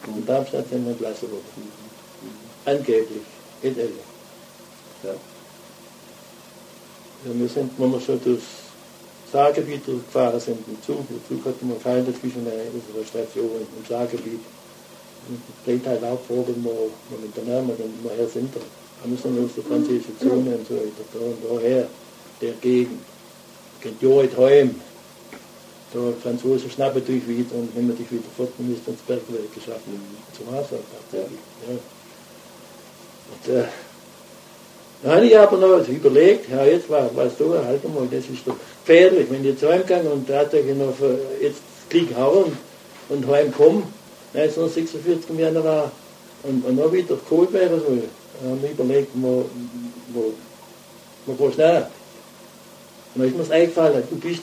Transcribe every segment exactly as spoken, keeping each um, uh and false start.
In Darmstadt sind wir entlassen worden. Angeblich, in Ella. Ja. Ja, wir sind, wenn wir schon durchs Saargebiet gefahren sind, im Zug, der Zug hatten wir fallen dazwischen in unserer Station im Saargebiet. Und bringt halt auch vor, wenn wir, wenn wir mit der Namen, woher sind wir? Wir müssen aus der französischen Zone und so weiter, da und daher, der Gegend. Geht ja heute heim. Da Franzosen schnappen dich wieder und wenn wir dich wieder fort, dann ist uns Bergwerk geschaffen. Zum Wasser tatsächlich. Ja. Und, äh, dann habe ich aber noch überlegt, ja jetzt war was du, halt mal, das ist doch gefährlich, wenn ich jetzt heimgehe und tatsächlich noch für, jetzt klick hauen und, und heimkomme, neunzehnhundertsechsundvierzig im Januar und, und noch wieder geholt werden soll. Dann habe ich überlegt, wo, wo, wo gehst du hin? Und dann ist mir das eingefallen, du bist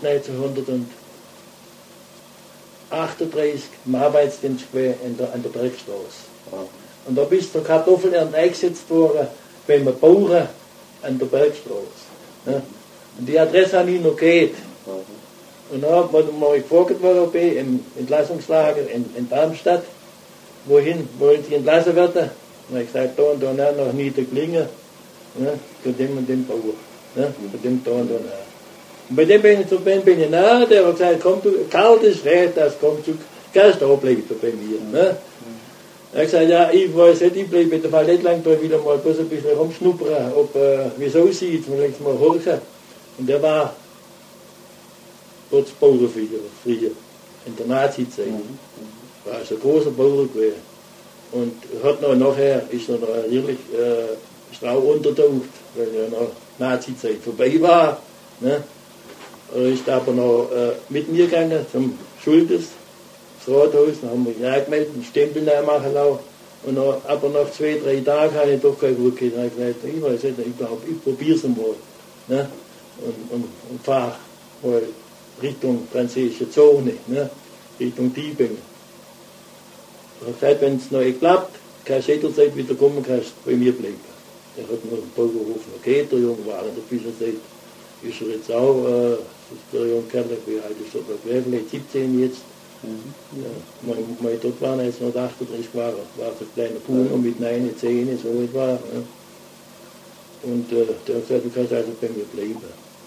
neunzehnhundertachtunddreißig im Arbeitsdienst in der, an der Bergstraße. Ja. Und da bist du Kartoffeln eingesetzt worden, bei einem Bauern an der Bergstraße. Ja. Und die Adresse habe ich noch gehabt. Und dann wurde ich gefragt worden, im Entlassungslager in, in Darmstadt, wohin wollen Sie entlassen werden? Und ich gesagt, da und da nach Niederklingen, ja, zu dem und dem Bauer, ja, zu dem da und da nach. Und bei dem bin ich, zu dem bin ich nahe, der hat gesagt, komm du, kalt ist recht, das kommt zu, kannst da bleiben bei mir. Ne? Er hat gesagt, ja, ich weiß nicht, ich bleibe in der Fall nicht lang, da wieder mal bloß ein bisschen rumschnuppern, ob, äh, wie es aussieht, vielleicht mal horchen. Und der war dort Bauernfrieger, früher, in der Nazi-Zeit. War also ein großer Bauer gewesen. Und hat noch nachher, ist er noch natürlich äh, Strau untertaucht, weil er noch Nazi-Zeit vorbei war. Ne? Er ist aber noch äh, mit mir gegangen zum Schultes, das Rathaus, dann haben wir ihn angemeldet, einen Stempel machen lassen. Und noch, aber nach zwei, drei Tagen habe ich doch keine Ruhe gehabt. Dann habe ich gesagt, ich weiß nicht, ich, glaub, ich probiere es mal. Ne? Und, und, und fahre mal Richtung französische Zone, ne? Richtung Diebingen. Er hat gesagt, wenn es noch nicht klappt, kannst du jederzeit wieder kommen, kannst du bei mir bleiben. Er hat noch einen Bauernhof noch gehabt, der Junge war in der Zwischenzeit. Ist er jetzt auch, äh, der junge Kerl, wie alt ist er da gewesen, siebzehn jetzt. Mhm. Ja, mein, mein dort war er jetzt noch achtunddreißig war, war so ein kleiner Puno mit neun, zehn, so etwa. Ja. Und äh, der hat gesagt, du kannst also bei mir bleiben.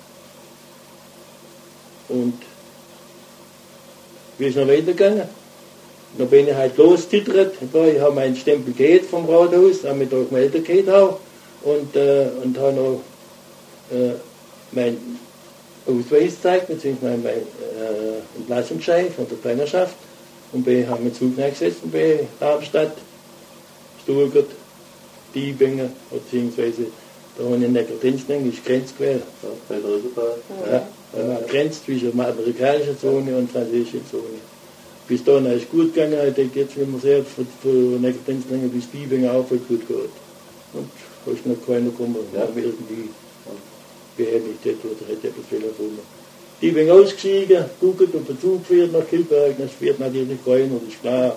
Und wie ist noch weitergegangen? Dann bin ich halt losgetitert, ich habe meinen Stempel gehabt vom Rathaus, habe mich da gemeldet gehabt auch, und, äh, und habe noch äh, meinen Ausweis gezeigt, beziehungsweise meinen äh, Entlassungsschein von der Brennerschaft, und bin, habe mich Zug eingesetzt und bin Darmstadt, Stuttgart, Diebingen, beziehungsweise da habe ich in Neckardinsting, ist Grenz gewesen. Bei der Rüberbahn. Ja, da war Grenz zwischen der amerikanischen Zone und der französischen Zone. Bis dahin ist es gut gegangen, ich denke jetzt, wenn man sieht, von, von Neckardinsting bis Diebingen auch voll gut geht. Und da ist noch keiner gekommen, ja. Haben irgendwie behäbigt oder hätte etwas viel erfunden. Diebingen ausgestiegen, guckt und den Zug geführt nach Kilberg, das fährt natürlich keiner, das ist klar.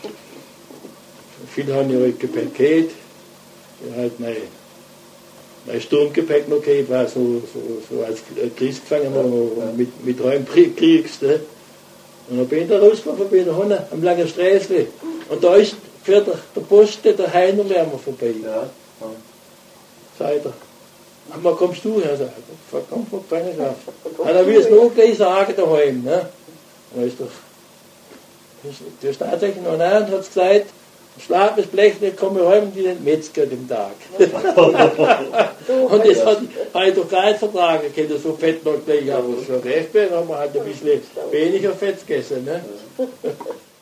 Viele haben ja halt Gepäck gehabt, ja, halt mein, mein Sturmgepäck noch gehabt, war so, so, so als Kriegsgefangener, ja. mit, mit Räumen kriegst. Ne? Und dann bin ich da rausgekommen, bin da hinten am langen Straße. Und da ist fährt der, der Poste, der Heiner Lärmer vorbei. Ja. Ja. Sagt er, aber kommst du her? Sagt er, komm von Brennerschaft. Und dann will es noch gleich sagen daheim. Ne? Und dann ist doch, der ist tatsächlich noch nah und hat gesagt, Schlag das Blech nicht, komme heim und die den Metzger den Tag. Und das hat ich doch gar nicht vertragen können, so fett noch gleich, aber schon recht, dann haben wir halt ein bisschen weniger Fett gegessen. Ne?